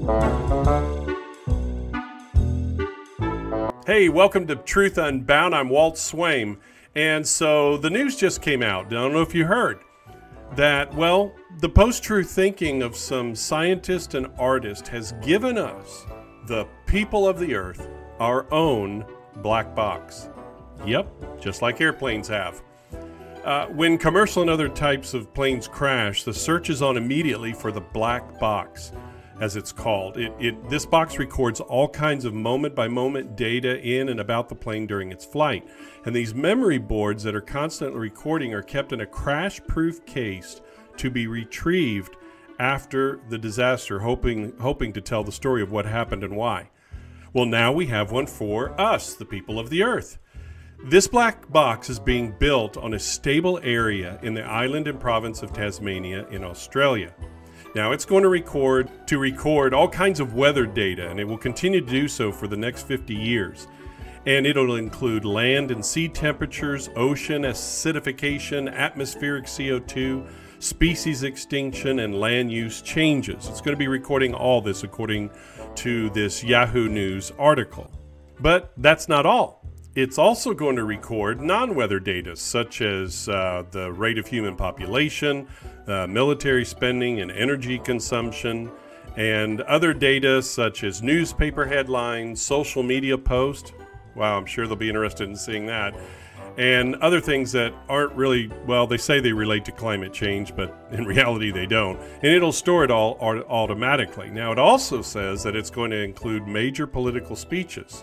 Hey, welcome to Truth Unbound. I'm Walt Swaim. And so the news just came out. I don't know if you heard that, well, the post-truth thinking of some scientists and artists has given us, the people of the earth, our own black box. Yep, just like airplanes have. When commercial and other types of planes crash, the search is on immediately for the black box, as it's called. This box records all kinds of moment-by-moment data in and about the plane during its flight. And these memory boards that are constantly recording are kept in a crash-proof case to be retrieved after the disaster, hoping to tell the story of what happened and why. Well, now we have one for us, the people of the earth. This black box is being built on a stable area in the island and province of Tasmania in Australia. Now, it's going to record all kinds of weather data, and it will continue to do so for the next 50 years. And it'll include land and sea temperatures, ocean acidification, atmospheric CO2, species extinction, and land use changes. It's going to be recording all this according to this Yahoo News article. But that's not all. It's also going to record non-weather data, such as the rate of human population, military spending and energy consumption, and other data such as newspaper headlines, social media posts. Wow, I'm sure they'll be interested in seeing that. And other things that aren't really, well, they say they relate to climate change, but in reality they don't. And it'll store it all automatically. Now, it also says that it's going to include major political speeches.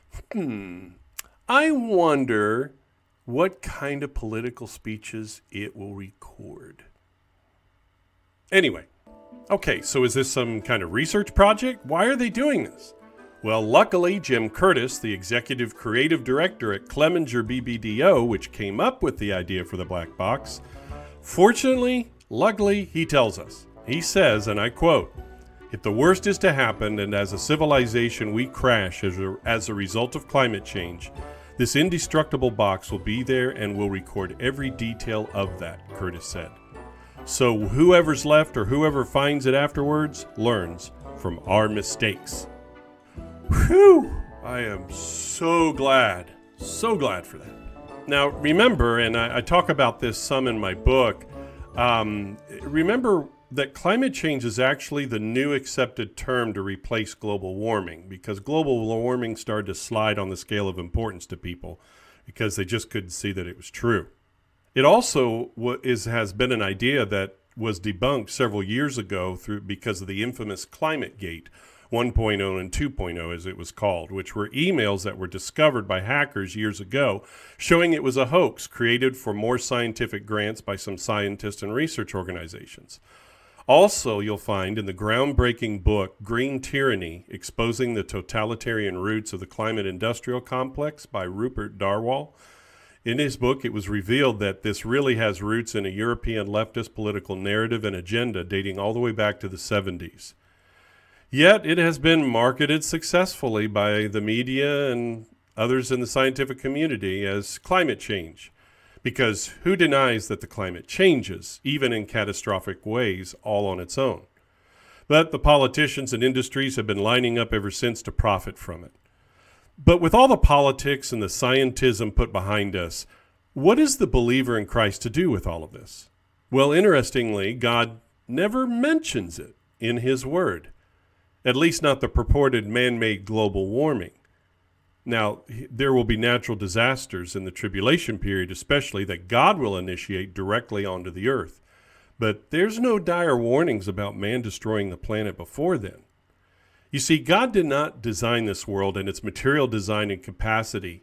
I wonder what kind of political speeches it will record. Anyway, okay, so is this some kind of research project? Why are they doing this? Well, luckily, Jim Curtis, the executive creative director at Clemenger BBDO, which came up with the idea for the black box, luckily, he tells us. He says, and I quote, "If the worst is to happen and as a civilization we crash as a result of climate change, this indestructible box will be there and will record every detail of that," Curtis said. So whoever's left or whoever finds it afterwards learns from our mistakes. Whew! I am so glad for that. Now remember, and I talk about this some in my book, remember that climate change is actually the new accepted term to replace global warming, because global warming started to slide on the scale of importance to people because they just couldn't see that it was true. It also has been an idea that was debunked several years ago because of the infamous ClimateGate 1.0 and 2.0, as it was called, which were emails that were discovered by hackers years ago, showing it was a hoax created for more scientific grants by some scientists and research organizations. Also, you'll find in the groundbreaking book, Green Tyranny, Exposing the Totalitarian Roots of the Climate Industrial Complex by Rupert Darwall. In his book, it was revealed that this really has roots in a European leftist political narrative and agenda dating all the way back to the 70s. Yet, it has been marketed successfully by the media and others in the scientific community as climate change. Because who denies that the climate changes, even in catastrophic ways, all on its own? But the politicians and industries have been lining up ever since to profit from it. But with all the politics and the scientism put behind us, what is the believer in Christ to do with all of this? Well, interestingly, God never mentions it in His Word, at least not the purported man-made global warming. Now, there will be natural disasters in the tribulation period, especially, that God will initiate directly onto the earth. But there's no dire warnings about man destroying the planet before then. You see, God did not design this world and its material design and capacity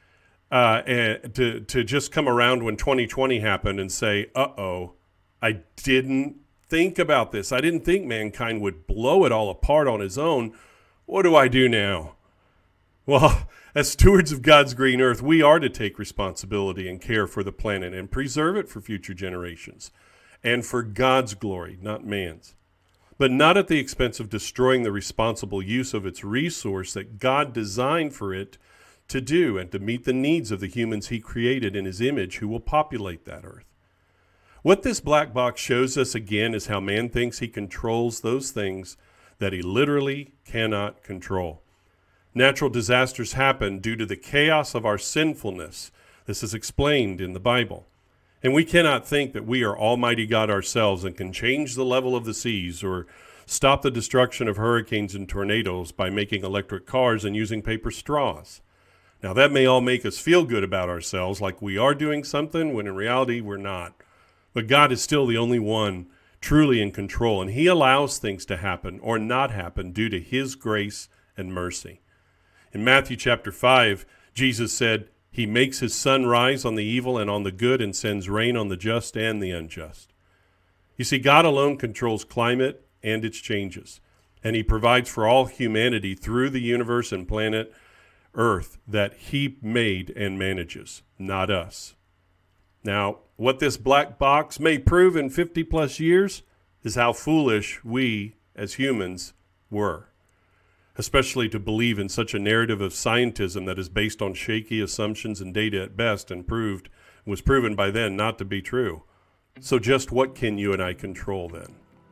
to just come around when 2020 happened and say, uh-oh, I didn't think about this. I didn't think mankind would blow it all apart on his own. What do I do now? Well, as stewards of God's green earth, we are to take responsibility and care for the planet and preserve it for future generations and for God's glory, not man's. But not at the expense of destroying the responsible use of its resource that God designed for it to do and to meet the needs of the humans He created in His image who will populate that earth. What this black box shows us again is how man thinks he controls those things that he literally cannot control. Natural disasters happen due to the chaos of our sinfulness. This is explained in the Bible. And we cannot think that we are Almighty God ourselves and can change the level of the seas or stop the destruction of hurricanes and tornadoes by making electric cars and using paper straws. Now, that may all make us feel good about ourselves, like we are doing something, when in reality we're not. But God is still the only one truly in control, and he allows things to happen or not happen due to his grace and mercy. In Matthew chapter 5, Jesus said, he makes his sun rise on the evil and on the good and sends rain on the just and the unjust. You see, God alone controls climate and its changes, and he provides for all humanity through the universe and planet Earth that he made and manages, not us. Now, what this black box may prove in 50 plus years is how foolish we as humans were, especially to believe in such a narrative of scientism that is based on shaky assumptions and data at best and was proven by then not to be true. So just what can you and I control then?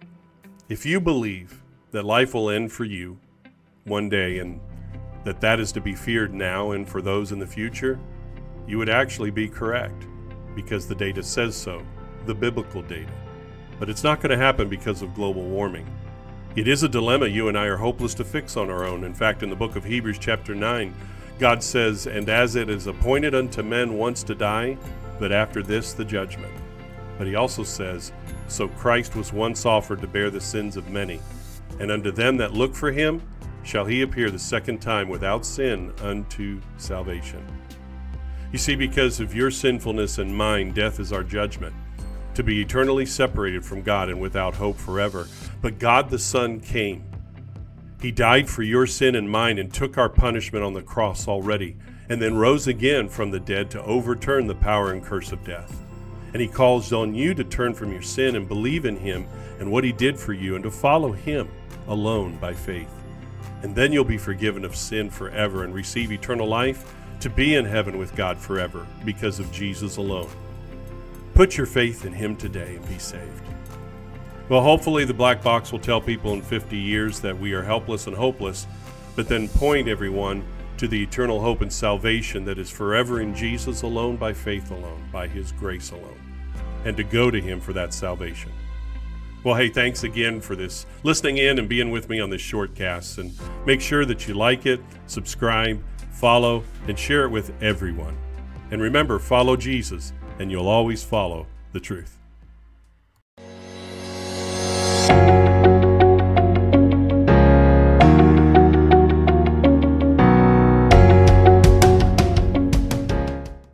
If you believe that life will end for you one day and that is to be feared now and for those in the future, you would actually be correct because the data says so, the biblical data. But it's not going to happen because of global warming. It is a dilemma you and I are hopeless to fix on our own. In fact, in the book of Hebrews chapter 9, God says, "And as it is appointed unto men once to die, but after this the judgment." But he also says, "So Christ was once offered to bear the sins of many, and unto them that look for him shall he appear the second time without sin unto salvation." You see, because of your sinfulness and mine, death is our judgment, to be eternally separated from God and without hope forever. But God the Son came. He died for your sin and mine and took our punishment on the cross already, and then rose again from the dead to overturn the power and curse of death. And he calls on you to turn from your sin and believe in him and what he did for you, and to follow him alone by faith. And then you'll be forgiven of sin forever and receive eternal life to be in heaven with God forever because of Jesus alone. Put your faith in him today and be saved. Well, hopefully the black box will tell people in 50 years that we are helpless and hopeless, but then point everyone to the eternal hope and salvation that is forever in Jesus alone, by faith alone, by his grace alone, and to go to him for that salvation. Well, hey, thanks again for this, listening in and being with me on this short cast. And make sure that you like it, subscribe, follow, and share it with everyone. And remember, follow Jesus, and you'll always follow the truth.